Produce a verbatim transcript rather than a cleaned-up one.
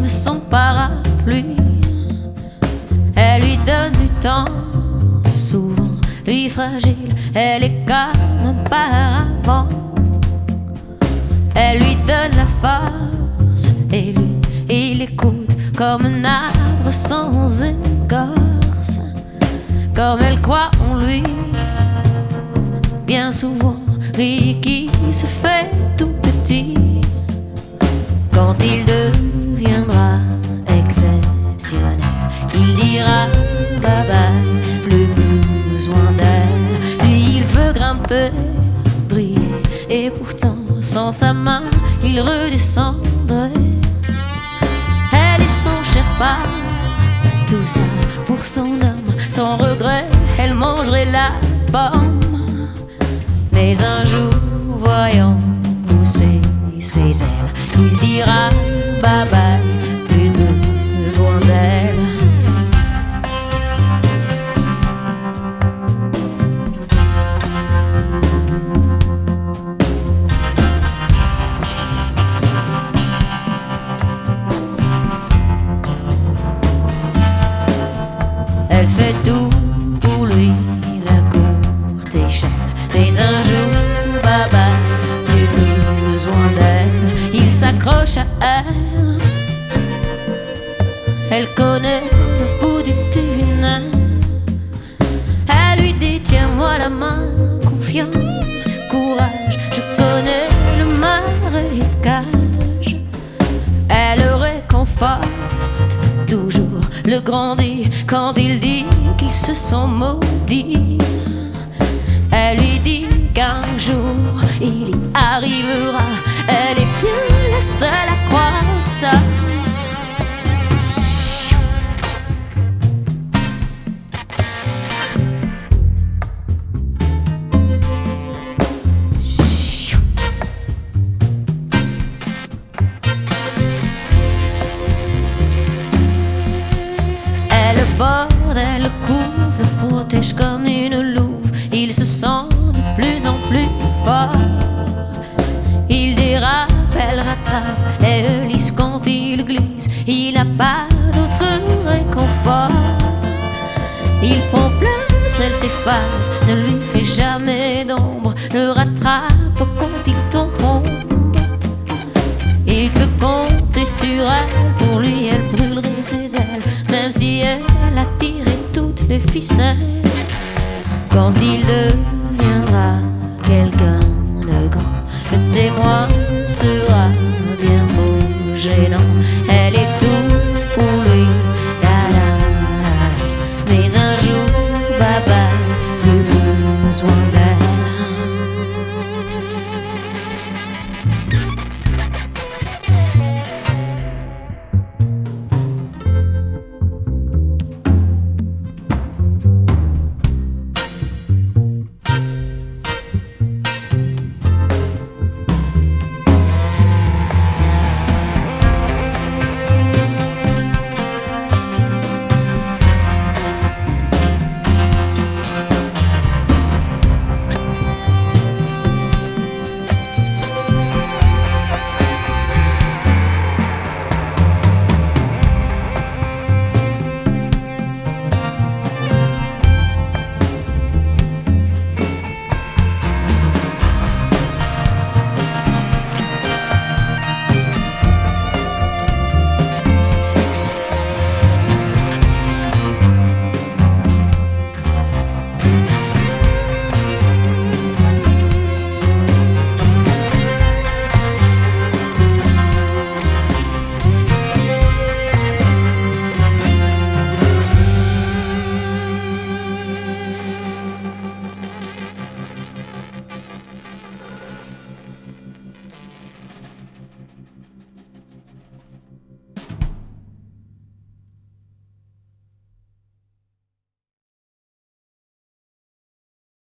son parapluie. Elle lui donne du temps, souvent lui fragile, elle est comme un paravent. Elle lui donne la force et lui, il écoute comme un arbre sans écorce. Comme elle croit en lui, bien souvent, lui qui se fait tout petit. Quand il deviendra exceptionnel, il dira bye bye, plus besoin d'elle. Lui il veut grimper, briller, et pourtant sans sa main il redescendrait. Elle est son Sherpa, tout ça pour son homme, sans regret elle mangerait la pomme. Mais un jour, voyant pousser ses ailes, il dira bye bye, plus besoin d'elle. Elle fait tout pour lui, la courte échelle. Mais un jour, bye bye, plus besoin d'elle. Il s'accroche à elle. Elle connaît le bout du tunnel. Elle lui dit tiens-moi la main, confiance, courage. Je connais le marécage. Elle le réconforte toujours, le grandit quand il dit qu'ils se sont maudits. Elle lui dit qu'un jour il y arrivera. Elle est bien la seule à croire ça. Elle le borde, elle le couvre, le protège comme une louve. Il se sent de plus en plus fort. Il dérape, elle rattrape, elle lisse quand il glisse. Il n'a pas d'autre réconfort. Il prend place, elle s'efface, ne lui fait jamais d'ombre, le rattrape quand il tombe. Il peut compter sur elle, pour lui elle brûlerait ses ailes, même si elle a tiré toutes les ficelles. Quand il deviendra quelqu'un